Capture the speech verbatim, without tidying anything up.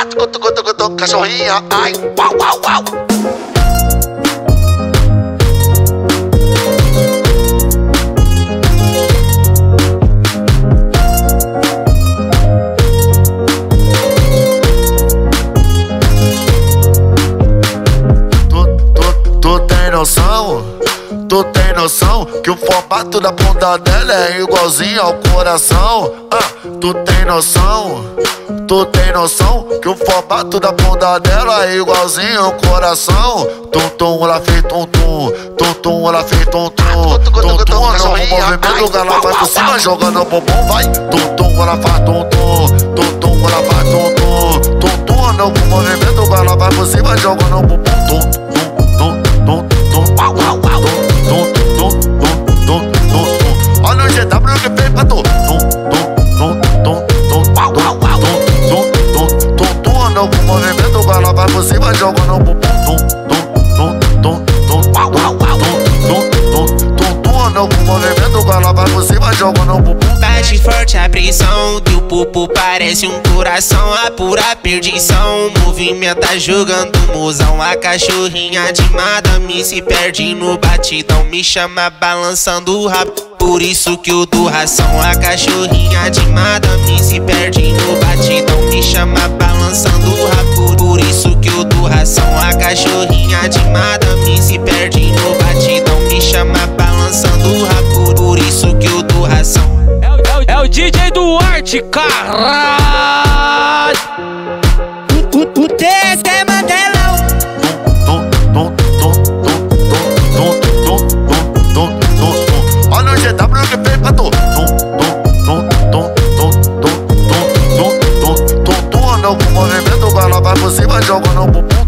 tucu, tucu, tucu, tucu, cachorrinha, ai, uau, uau, uau. Noção, tu tem noção que o formato da bunda dela é igualzinho ao coração? Ah, tu tem noção, tu tem noção que o formato da bunda dela é igualzinho ao coração? Tum tum, ela fez tum tum, tum tum, ela fez tum tum, tum tum, no movimento ela vai por cima jogando o bumbum, vai. Tum tum, ela faz tum tum, tum tum, ela faz tum tum, tum tum, no movimento ela vai por cima jogando o bumbum, tum tum, tum tum. Olha o G W que fez pra tu. No movimento ela vai por cima jogando o bumbum. No movimento ela vai por cima jogando o bumbum. Bate forte a pressão, teu pupo parece um coração, a pura perdição. Movimenta jogando mozão, a cachorrinha de madame se perde no batidão, me chama balançando o rabo, por isso que eu dou ração. A cachorrinha de madame se perde no batidão, me chama balançando o rabo, por isso que eu dou ração. A cachorrinha de madame se perde no batidão, me chama balançando o rabo, por isso que eu dou ração. É o D J Duarte, caralho. O, o, o T S é mandelão. Olha o G W que fez pra tu. No movimento ela vai por cima jogando o bumbum.